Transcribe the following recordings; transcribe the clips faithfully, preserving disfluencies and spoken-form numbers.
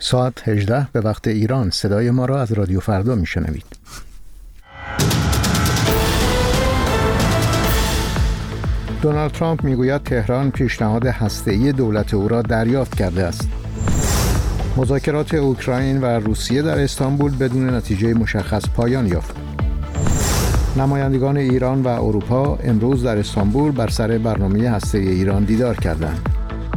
ساعت هجده به وقت ایران. صدای ما را از رادیو فردا میشنوید. دونالد ترامپ میگوید تهران پیشنهاد هسته‌ای دولت او را دریافت کرده است. مذاکرات اوکراین و روسیه در استانبول بدون نتیجه مشخص پایان یافت. نمایندگان ایران و اروپا امروز در استانبول بر سر برنامه هسته‌ای ایران دیدار کردند.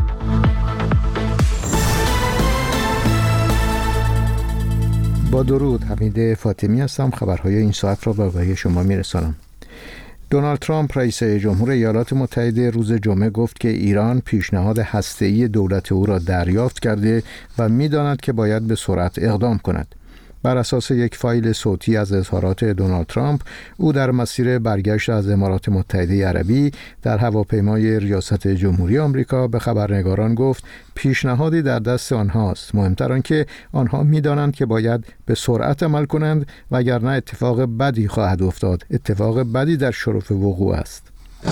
با درود، حمید فاطمی هستم. خبرهای این ساعت را به آگاهی شما میرسانم. دونالد ترامپ رئیس جمهور ایالات متحده روز جمعه گفت که ایران پیشنهاد هسته‌ای دولت او را دریافت کرده و می‌داند که باید به سرعت اقدام کند. بر اساس یک فایل صوتی از اظهارات دونالد ترامپ، او در مسیر برگشت از امارات متحده عربی در هواپیمای ریاست جمهوری آمریکا به خبرنگاران گفت پیشنهادی در دست آنهاست، مهمتر آنکه آنها می‌دانند که باید به سرعت عمل کنند وگرنه اتفاق بدی خواهد افتاد. اتفاق بدی در شرف وقوع است.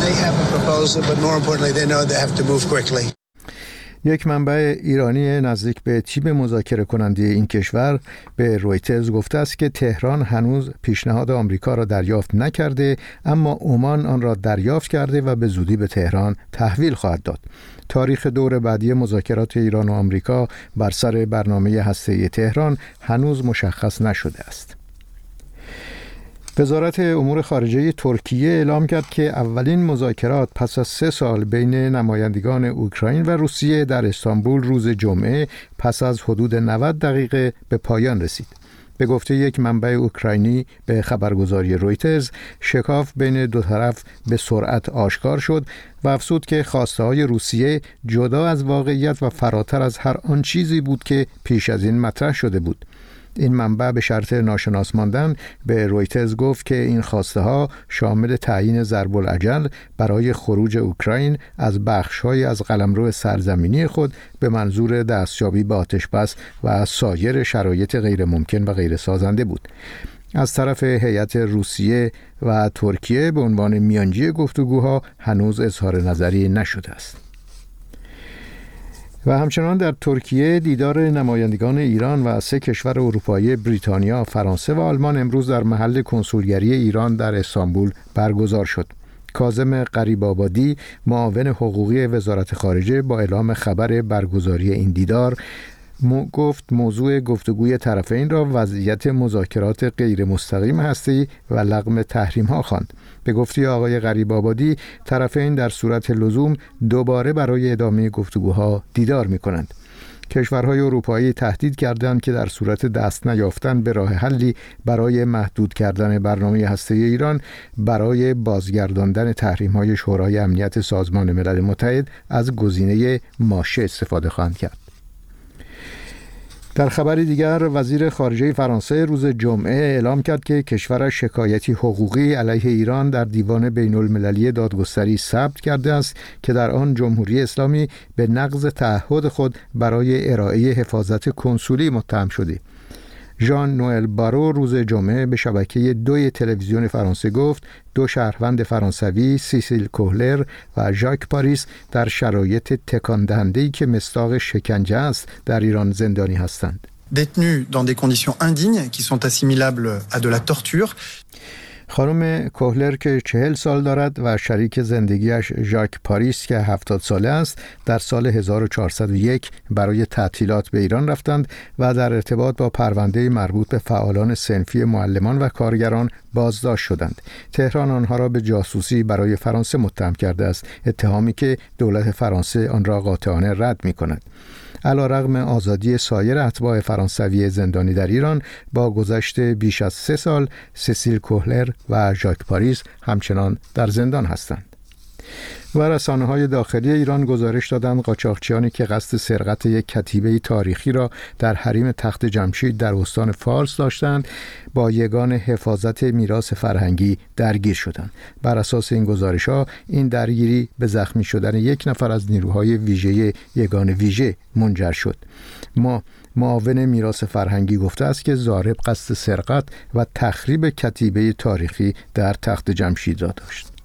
یک منبع ایرانی نزدیک به تیم مذاکره کننده این کشور به رویترز گفته است که تهران هنوز پیشنهاد آمریکا را دریافت نکرده، اما عمان آن را دریافت کرده و به زودی به تهران تحویل خواهد داد. تاریخ دور بعدی مذاکرات ایران و آمریکا بر سر برنامه هسته‌ای تهران هنوز مشخص نشده است. وزارت امور خارجه ترکیه اعلام کرد که اولین مذاکرات پس از سه سال بین نمایندگان اوکراین و روسیه در استانبول روز جمعه پس از حدود نود دقیقه به پایان رسید. به گفته یک منبع اوکراینی به خبرگزاری رویترز، شکاف بین دو طرف به سرعت آشکار شد و افزود که خواسته‌های روسیه جدا از واقعیت و فراتر از هر آن چیزی بود که پیش از این مطرح شده بود. این منبع به شرط ناشناس ماندن به رویترز گفت که این خواسته ها شامل تعیین ضرب الاجل برای خروج اوکراین از بخش‌های از قلمرو سرزمینی خود به منظور دستیابی به آتش‌بس و سایر شرایط غیر ممکن و غیر سازنده بود. از طرف هیئت روسیه و ترکیه به عنوان میانجی گفتگوها هنوز اظهار نظری نشده است. و همچنان در ترکیه دیدار نمایندگان ایران و سه کشور اروپایی بریتانیا، فرانسه و آلمان امروز در محل کنسولگری ایران در استانبول برگزار شد. کاظم غریب‌آبادی، معاون حقوقی وزارت خارجه، با اعلام خبر برگزاری این دیدار گفت موضوع گفتگوی طرفین را وضعیت مذاکرات غیر مستقیم هستی و لغو تحریم ها خواند. به گفته آقای غریب‌آبادی، طرفین در صورت لزوم دوباره برای ادامه گفتگوها دیدار می کنند. کشورهای اروپایی تهدید کردند که در صورت دست نیافتن به راه حلی برای محدود کردن برنامه هسته‌ای ایران برای بازگرداندن تحریم‌های شورای امنیت سازمان ملل متحد از گزینه ماشه استفاده خواهند کرد. در خبری دیگر، وزیر خارجه فرانسه روز جمعه اعلام کرد که کشورش شکایتی حقوقی علیه ایران در دیوان بین المللی دادگستری ثبت کرده است که در آن جمهوری اسلامی به نقض تعهد خود برای ارائه حفاظت کنسولی متهم شده. ژان نوئل بارو روز جمعه به شبکه دوی تلویزیون فرانسه گفت دو شهروند فرانسوی، سیسیل کوهلر و ژاک پاریس، در شرایط تکان دهنده‌ای که مصداق شکنجه است در ایران زندانی هستند. Détenus dans des conditions indignes qui sont assimilables à de la torture. خانم کوهلر که چهل سال دارد و شریک زندگیش ژاک پاریس که هفتاد ساله است، در سال هزار و چهارصد و یک برای تعطیلات به ایران رفتند و در ارتباط با پرونده مربوط به فعالان صنفی معلمان و کارگران بازداشت شدند. تهران آنها را به جاسوسی برای فرانسه متهم کرده است، اتهامی که دولت فرانسه آن را قاطعانه رد می‌کند. علی‌رغم آزادی سایر اتباع فرانسوی زندانی در ایران، با گذشت بیش از سه سال سیسیل کوهلر و ژاک پاریس همچنان در زندان هستند. و رسانه‌های داخلی ایران گزارش دادند قاچاقچیانی که قصد سرقت یک کتیبه تاریخی را در حریم تخت جمشید در استان فارس داشتند، با یگان حفاظت میراث فرهنگی درگیر شدند. بر اساس این گزارش‌ها این درگیری به زخمی شدن یک نفر از نیروهای ویژه یگان ویژه منجر شد. ما معاون میراث فرهنگی گفته است که ضارب قصد سرقت و تخریب کتیبه تاریخی در تخت جمشید را داشت.